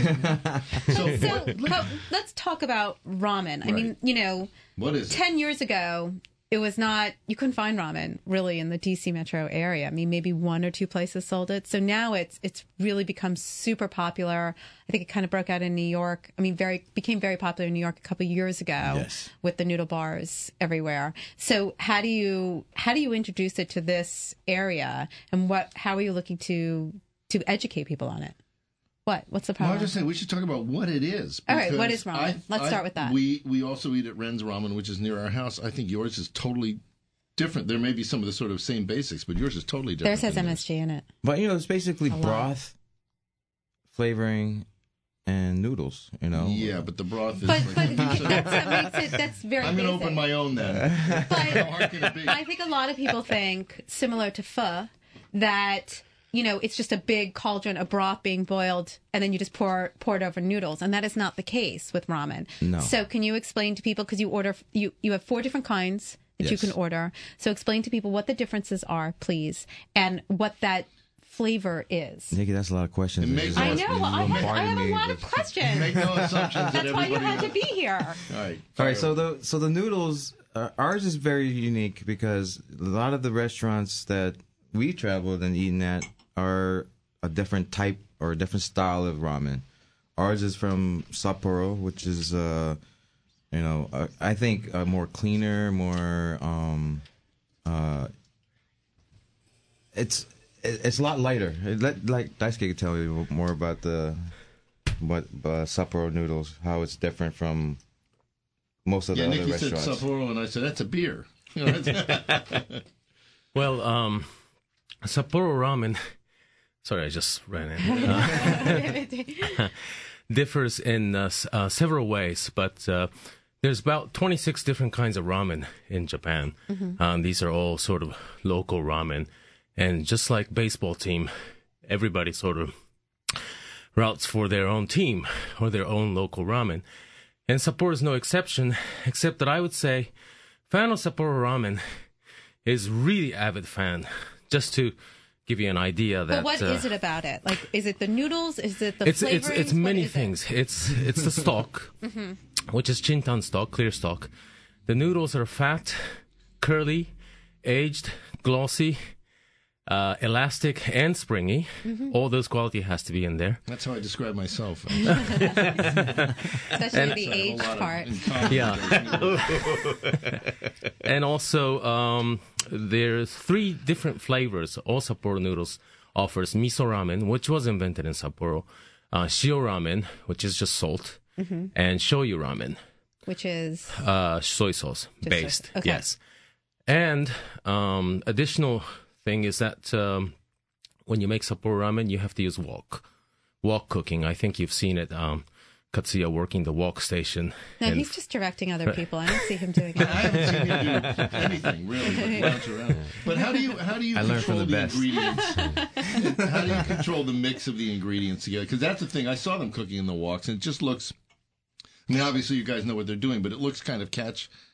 Let's talk about ramen. I mean, what is 10 years ago, it was not... You couldn't find ramen, really, in the D.C. metro area. I mean, maybe one or two places sold it. So now it's really become super popular. I think it kind of broke out in New York. I mean, became very popular in New York a couple of years ago with the noodle bars everywhere. So how do you introduce it to this area, and how are you looking to educate people on it? What's the problem? Well, I was just saying we should talk about what it is. All right, what is ramen? Let's start with that. We also eat at Ren's Ramen, which is near our house. I think yours is totally different. There may be some of the sort of same basics, but yours is totally different. Theirs has MSG in it. But, it's basically broth, flavoring, and noodles, Yeah, but the broth is... But that's what makes it... That's very I'm going to open my own then. But how hard can it be? I think a lot of people think, similar to pho, that... it's just a big cauldron of broth being boiled, and then you just pour it over noodles, and that is not the case with ramen. No. So can you explain to people, because you have 4 different kinds that you can order. So explain to people what the differences are, please, and what that flavor is. Nikki, that's a lot of questions. I know. I have a lot of questions. Make no assumptions. That's why you had to be here. All right. So the noodles, ours is very unique because a lot of the restaurants that we traveled and eaten at are a different type or a different style of ramen. Ours is from Sapporo, which is, I think more cleaner, more, it's a lot lighter. Like Daisuke could tell you more about Sapporo noodles, how it's different from most of the other restaurants. Nikki said Sapporo, and I said, that's a beer. Well, Sapporo ramen... Sorry, I just ran in. Differs in several ways, but there's about 26 different kinds of ramen in Japan. Mm-hmm. These are all sort of local ramen. And just like baseball team, everybody sort of routes for their own team or their own local ramen. And Sapporo is no exception, except that I would say fan of Sapporo ramen is really avid fan. Just to give you an idea that. But what is it about it? Like, is it the noodles? Is it the flavorings? It's many things. It's the stock, which is Chintan stock, clear stock. The noodles are fat, curly, aged, glossy, elastic, and springy. All those quality has to be in there. That's how I describe myself. Especially the aged part. Yeah. And also, there's 3 different flavors. All Sapporo noodles offers miso ramen, which was invented in Sapporo, shio ramen, which is just salt, and shoyu ramen, which is soy sauce based. Okay. Yes. And additional thing is that when you make Sapporo ramen, you have to use wok cooking. I think you've seen it. Katsuya working the wok station. No, he's just directing other people. I don't see him doing it. I haven't seen him do anything really, but bounce around. But how do you control the ingredients? How do you control the mix of the ingredients together? Because that's the thing. I saw them cooking in the woks, and it just looks. I mean, obviously you guys know what they're doing, but it looks kind of catch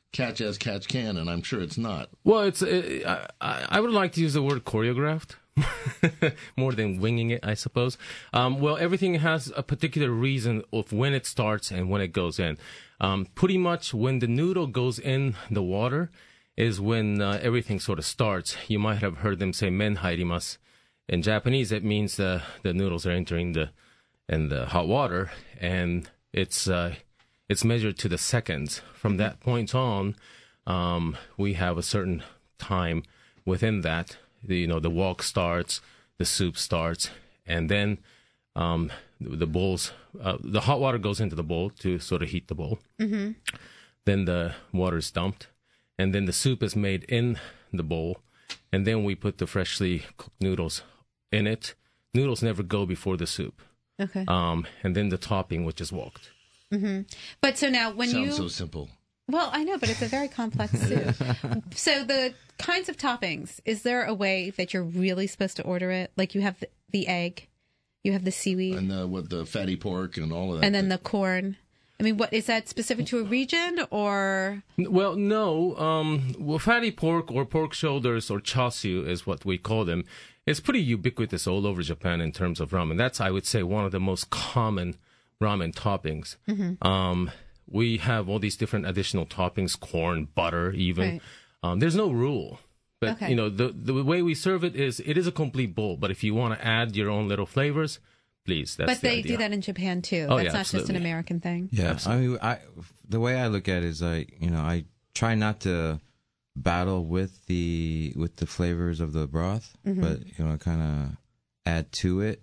catch as catch can, and I'm sure it's not. Well, I would like to use the word choreographed more than winging it, I suppose. Well, everything has a particular reason of when it starts and when it goes in. Pretty much when the noodle goes in the water is when everything sort of starts. You might have heard them say "men hairimasu." In Japanese, it means the noodles are entering the hot water, and it's measured to the seconds. From that point on, we have a certain time within that. The wok starts, the soup starts, and then the bowls, the hot water goes into the bowl to sort of heat the bowl. Mm-hmm. Then the water is dumped, and then the soup is made in the bowl, and then we put the freshly cooked noodles in it. Noodles never go before the soup. Okay. And then the topping, which is woked. Mm-hmm. But so now when Sounds so simple. Well, I know, but it's a very complex soup. So the kinds of toppings, is there a way that you're really supposed to order it? Like you have the egg, you have the seaweed. And the fatty pork and all of that. And then the corn. I mean, what is that specific to a region or? Well, no. Well, fatty pork or pork shoulders or chashu is what we call them. It's pretty ubiquitous all over Japan in terms of ramen. That's, I would say, one of the most common ramen toppings. Mm-hmm. We have all these different additional toppings, corn, butter, even. Right. There's no rule. But, okay. The way we serve it is a complete bowl. But if you want to add your own little flavors, please, that's But they do that in Japan, too. Oh, that's yeah, not absolutely. just an American thing. Yeah, absolutely. I mean, the way I look at it is I try not to battle with the flavors of the broth, Mm-hmm. but, kind of add to it.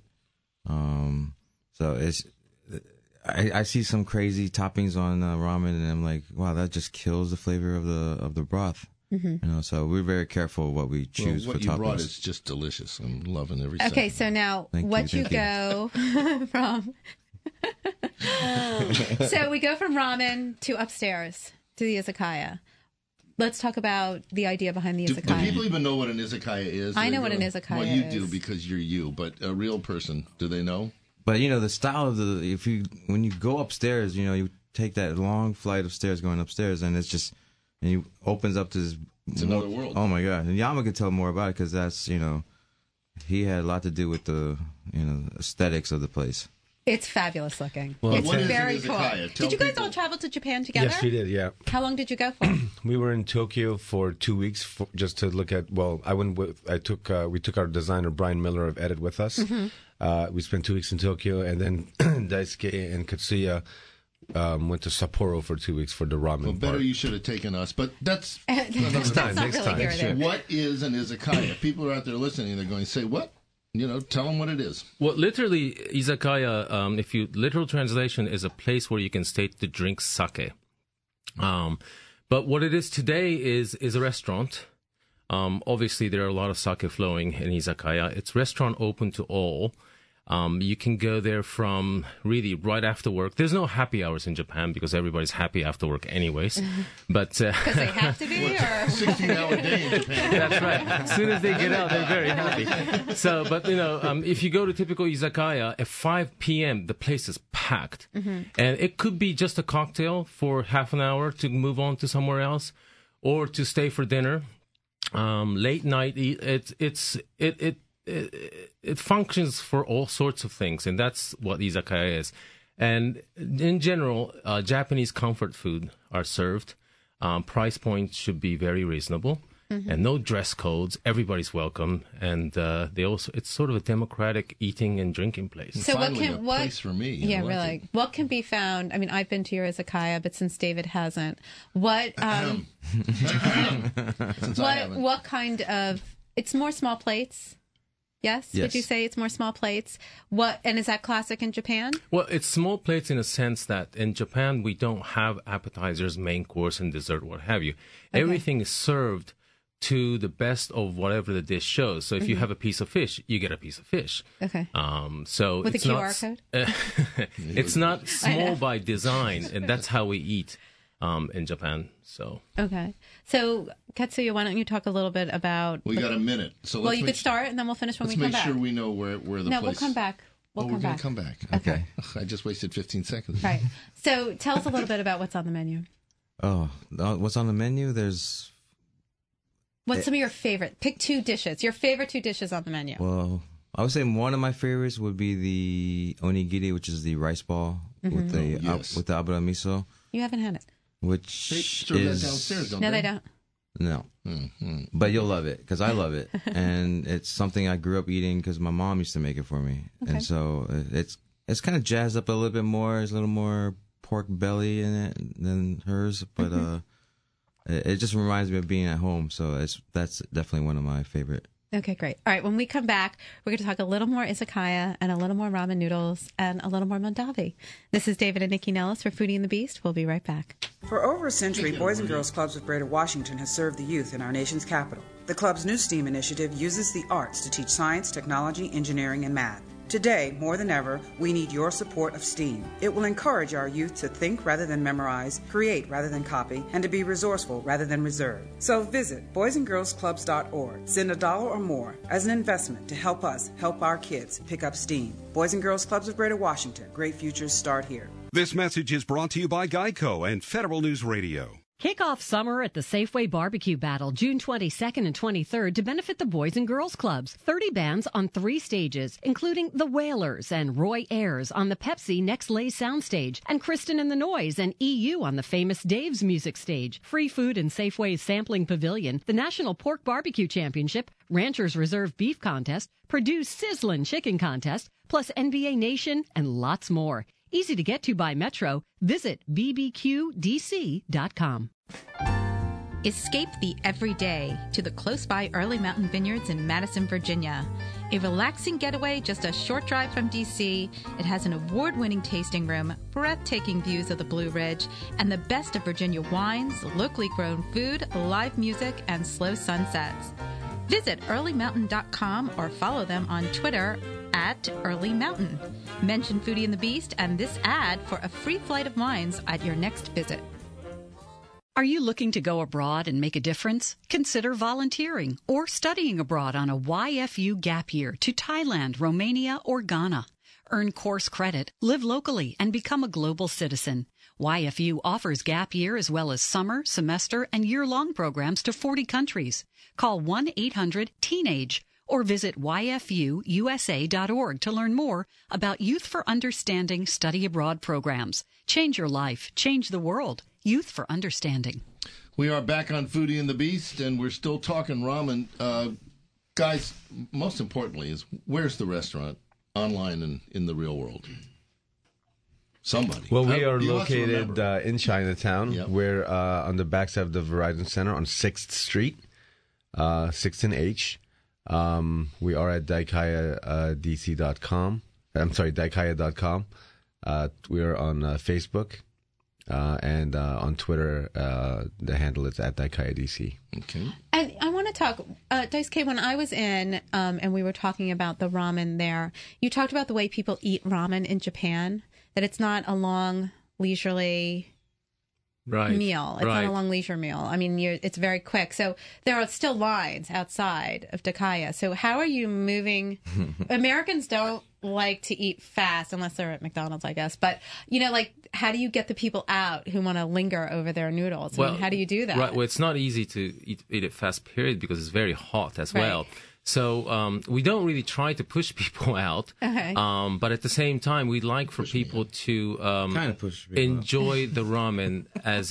So I see some crazy toppings on ramen, and I'm like, wow, that just kills the flavor of the broth. Mm-hmm. So we're very careful what we choose what for you toppings. brought is just delicious. I'm loving every Okay, second. so now Thank you. go from. So we go from ramen to upstairs to the izakaya. Let's talk about the idea behind the Do izakaya. people even know what an izakaya is? I know what an izakaya Well, you is. do because you're you, but a real person, do they know? But the style of when you go upstairs, you take that long flight of stairs going upstairs, and it's just, and you opens up to this. It's another world. Oh my God! And Yama could tell more about it because that's he had a lot to do with the aesthetics of the place. It's fabulous looking. Well, it's what is very an cool. izakaya? Did you guys all travel to Japan together? Yes, we did. Yeah. How long did you go for? We were in Tokyo for 2 weeks just to look at. Well, we took our designer Brian Miller of Edit with us. Mm-hmm. We spent 2 weeks in Tokyo, and then Daisuke and Katsuya went to Sapporo for 2 weeks for the ramen. Well, better part. you should have taken us, but that's next time. Next time. What is an izakaya? People are out there listening, and they're going to say, what? Tell them what it is. Well, literally, izakaya, if you literal translation, is a place where you can stay to drink sake. But what it is today is a restaurant. Obviously, there are a lot of sake flowing in izakaya. It's restaurant open to all. You can go there from really right after work. There's no happy hours in Japan because everybody's happy after work anyways. But because they have to be, or 16-hour day in Japan. That's right. As soon as they get out, they're very happy. So, but if you go to typical izakaya at 5 p.m., the place is packed, and it could be just a cocktail for half an hour to move on to somewhere else, or to stay for dinner. Late night, it functions for all sorts of things, and that's what izakaya is. And in general, Japanese comfort food are served. Price points should be very reasonable, and no dress codes. Everybody's welcome, and it's sort of a democratic eating and drinking place. So Finally, a place for me. Yeah, I like really. it. What can be found? I mean, I've been to your izakaya, but since David hasn't, what? Since I haven't. What kind of? It's more small plates. Yes? Yes. Would you say it's more small plates? And is that classic in Japan? Well, it's small plates in a sense that in Japan we don't have appetizers, main course, and dessert, what have you. Okay. Everything is served to the best of whatever the dish shows. So if you have a piece of fish, you get a piece of fish. Okay. So With it's a not, QR code? it's not I know. small by design, and that's how we eat in Japan. So Okay. So, Katsuya, why don't you talk a little bit about... We got a minute. So Well, let's you make could start, and then we'll finish when we Let's come make back. sure we know where the No, place... we'll come back. We're going to come back. Okay. I just wasted 15 seconds. Right. So, tell us a little bit about what's on the menu. Oh, what's on the menu? There's... What's some of your favorite? Pick 2 dishes. Your favorite 2 dishes on the menu. Well, I would say one of my favorites would be the onigiri, which is the rice ball with the abura miso. You haven't had it. Which they serve that downstairs, don't no, they? they don't. No. But you'll love it because I love it. And it's something I grew up eating because my mom used to make it for me. Okay. And so it's kind of jazzed up a little bit more. There's a little more pork belly in it than hers. But it just reminds me of being at home. So that's definitely one of my favorite. Okay, great. All right, when we come back, we're going to talk a little more izakaya and a little more ramen noodles and a little more Mondavi. This is David and Nikki Nellis for Foodie and the Beast. We'll be right back. For over a century, Boys and Girls Clubs of Greater Washington has served the youth in our nation's capital. The club's new STEAM initiative uses the arts to teach science, technology, engineering, and math. Today, more than ever, we need your support of STEAM. It will encourage our youth to think rather than memorize, create rather than copy, and to be resourceful rather than reserved. So visit boysandgirlsclubs.org. Send $1 or more as an investment to help us help our kids pick up STEAM. Boys and Girls Clubs of Greater Washington. Great futures start here. This message is brought to you by Geico and Federal News Radio. Kick off summer at the Safeway Barbecue Battle June 22nd and 23rd to benefit the Boys and Girls Clubs. 30 bands on 3 stages, including the Wailers and Roy Ayers on the Pepsi Next Lay soundstage, and Kristen and the Noise and EU on the famous Dave's music stage. Free food in Safeway's Sampling Pavilion, the National Pork Barbecue Championship, Ranchers Reserve Beef Contest, Purdue's Sizzlin' Chicken Contest, plus NBA Nation and lots more. Easy to get to by Metro. Visit bbqdc.com. Escape the everyday to the close-by Early Mountain Vineyards in Madison, Virginia. A relaxing getaway just a short drive from D.C., it has an award-winning tasting room, breathtaking views of the Blue Ridge, and the best of Virginia wines, locally grown food, live music, and slow sunsets. Visit earlymountain.com or follow them on Twitter at Early Mountain. Mention Foodie and the Beast and this ad for a free flight of wines at your next visit. Are you looking to go abroad and make a difference? Consider volunteering or studying abroad on a YFU gap year to Thailand, Romania, or Ghana. Earn course credit, live locally, and become a global citizen. YFU offers gap year as well as summer, semester, and year-long programs to 40 countries. Call 1-800-TEENAGE or visit yfuusa.org to learn more about Youth for Understanding study abroad programs. Change your life, change the world. Youth for Understanding. We are back on Foodie and the Beast, and we're still talking ramen. Guys, most importantly is, where's the restaurant online and in the real world? Somebody. Well, we are located in Chinatown. Yep. We're on the backside of the Verizon Center on 6th Street, 6th and H. We are at daikaya.dc.com. I'm sorry, daikaya.com. We are on Facebook. And on Twitter, the handle is at daikaya.dc. Okay. And I want to talk, Daisuke, when I was in and we were talking about the ramen there, you talked about the way people eat ramen in Japan, that it's not a long, leisurely meal. It's not a long leisure meal. I mean, it's very quick. So there are still lines outside of Daikaya. So how are you moving? Americans don't like to eat fast unless they're at McDonald's, I guess. But, how do you get the people out who want to linger over their noodles? Well, how do you do that? Right. Well, it's not easy to eat it fast, period, because it's very hot as well. So we don't really try to push people out. Okay. But at the same time, we'd like for people to enjoy the ramen as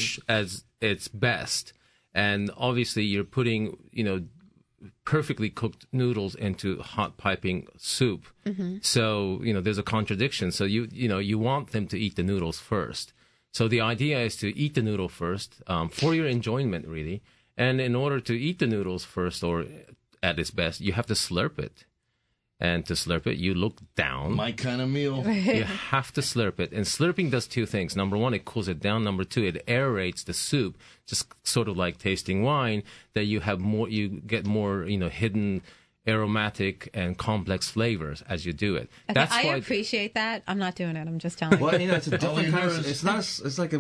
its best. And obviously, you're putting, perfectly cooked noodles into hot piping soup. Mm-hmm. So, there's a contradiction. So you want them to eat the noodles first. So the idea is to eat the noodle first for your enjoyment, really. And in order to eat the noodles first or at its best, you have to slurp it. And to slurp it, you look down. My kind of meal. You have to slurp it. And slurping does 2 things. Number 1, it cools it down. Number 2, it aerates the soup, just sort of like tasting wine, that you get more, hidden aromatic and complex flavors as you do it. Okay, That's I why appreciate that. I'm not doing it. I'm just telling you. Well, it's a different kind of, it's like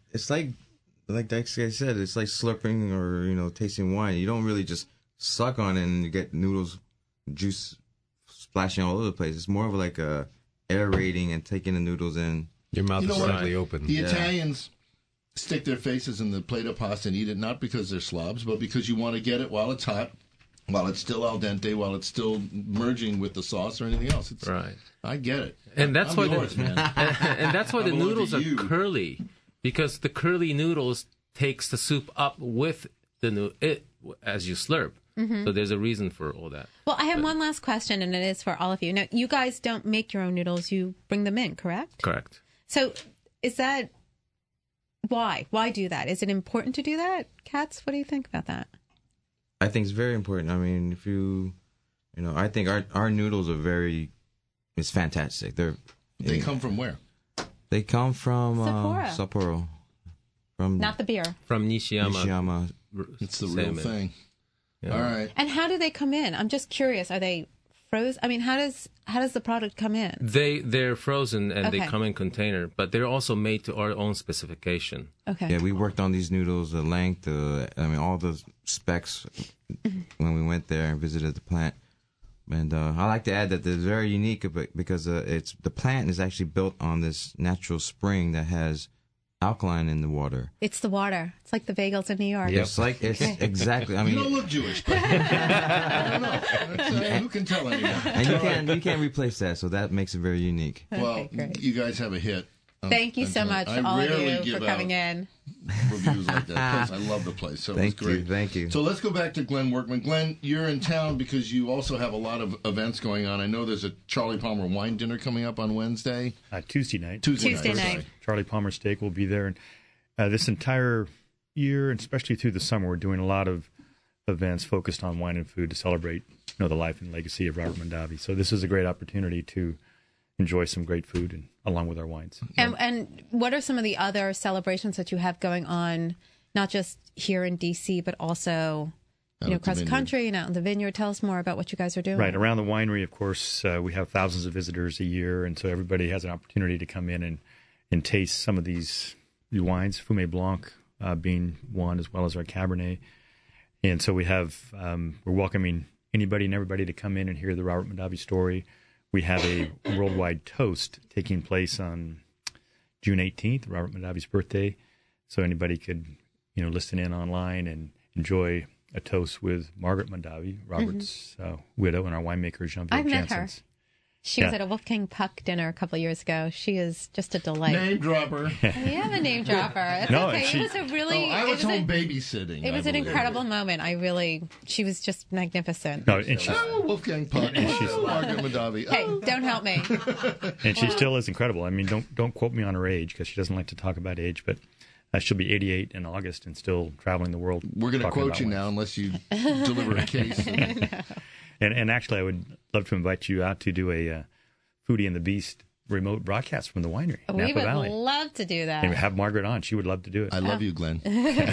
Daisuke said, it's like slurping or, tasting wine. You don't really just suck on it and you get noodles, juice splashing all over the place. It's more of like a aerating and taking the noodles in. Your mouth is slightly open. The Italians stick their faces in the plate of pasta and eat it, not because they're slobs, but because you want to get it while it's hot, while it's still al dente, while it's still merging with the sauce or anything else. Right. I get it. And that's why yours, man. and that's why the I'm gonna noodles look are at you. curly, because the curly noodles takes the soup up with the as you slurp. Mhm. So there's a reason for all that. Well, I have one last question, and it is for all of you. Now, you guys don't make your own noodles; you bring them in, correct? Correct. So, is that why? Why do that? Is it important to do that, Katz? What do you think about that? I think it's very important. I mean, if you know, I think our noodles are it's fantastic. They come from where? They come from Sapporo. Sapporo. From Not the beer. From Nishiyama. It's the real thing. Yeah. All right. And how do they come in? I'm just curious. Are they frozen? I mean, how does the product come in? They're frozen and they Okay. come in container, but they're also made to our own specification. Okay. Yeah, we worked on these noodles, the length, all the specs when we went there and visited the plant. And I like to add that it's very unique because the plant is actually built on this natural spring that has alkaline in the water. It's the water. It's like the bagels in New York. It's exactly. I mean, you don't look Jewish, but I don't know. Who can tell anymore? And you can't replace that, so that makes it very unique. Well, you guys have a hit. Thank you so much, all of you, for coming in. Reviews like that. Plus, I love the place. So Thank it was great. you, thank you. So let's go back to Glenn Workman. Glenn, you're in town because you also have a lot of events going on. I know there's a Charlie Palmer wine dinner coming up on Wednesday. Tuesday night. Tuesday night. Sorry. Charlie Palmer Steak will be there. And this entire year, and especially through the summer, we're doing a lot of events focused on wine and food to celebrate, the life and legacy of Robert Mondavi. So this is a great opportunity to enjoy some great food and along with our wines. And what are some of the other celebrations that you have going on, not just here in D.C., but also across the country and out in the vineyard? Tell us more about what you guys are doing. Right. Around the winery, of course, we have thousands of visitors a year, and so everybody has an opportunity to come in and taste some of these new wines, Fumé Blanc being one, as well as our Cabernet. And so we have, we're welcoming anybody and everybody to come in and hear the Robert Mondavi story. We have a worldwide toast taking place on June 18th, Robert Mondavi's birthday. So anybody could, listen in online and enjoy a toast with Margaret Mondavi, Robert's widow, and our winemaker, Jean-Pierre I've met her. Janssens. She was at a Wolfgang Puck dinner a couple of years ago. She is just a delight. Name dropper. I am a name dropper. It's No, okay. she- It was a really. I it was was home a- babysitting. It was an incredible moment. She was just magnificent. No, and she's, Wolfgang Puck. And she's- Margaret Mondavi. Hey, don't help me. and she still is incredible. I mean, don't quote me on her age because she doesn't like to talk about age, but she'll be 88 in August and still traveling the world. We're going to talking quote about you wine. now unless you deliver a case. And actually, I would love to invite you out to do a Foodie and the Beast remote broadcast from the winery, We Napa would Valley. love to do that. And have Margaret on. She would love to do it. I love you, Glenn.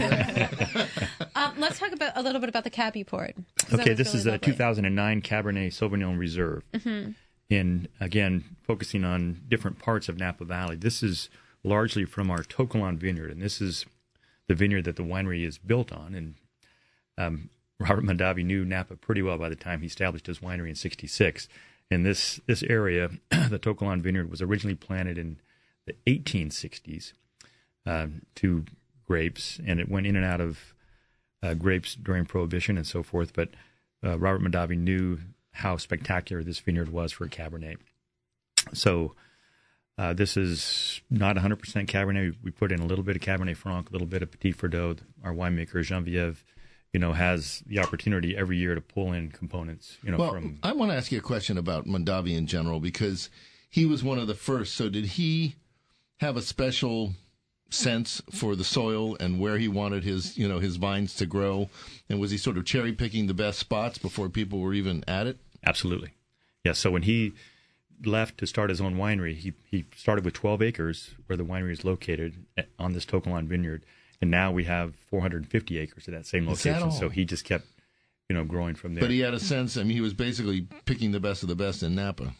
Let's talk a little bit about the cab you poured. 'cause that Okay, was this really is a lovely. 2009 Cabernet Sauvignon Reserve. Mhm. And again, focusing on different parts of Napa Valley. This is largely from our Tokelon vineyard, and this is the vineyard that the winery is built on. And Robert Mondavi knew Napa pretty well by the time he established his winery in '66. And this area, the Tokelon vineyard, was originally planted in the 1860s to grapes, and it went in and out of grapes during Prohibition and so forth. But Robert Mondavi knew how spectacular this vineyard was for Cabernet. So this is not 100% Cabernet. We put in a little bit of Cabernet Franc, a little bit of Petit Verdot. Our winemaker, Geneviève, has the opportunity every year to pull in components, Well, from... I want to ask you a question about Mondavi in general because he was one of the first. So did he have a special sense for the soil and where he wanted his vines to grow? And was he sort of cherry picking the best spots before people were even at it? Absolutely. Yeah, so when he left to start his own winery, he started with 12 acres where the winery is located on this Tokelon vineyard. And now we have 450 acres at that same Is that location. all? So he just kept, growing from there. But he had a sense. I mean, he was basically picking the best of the best in Napa.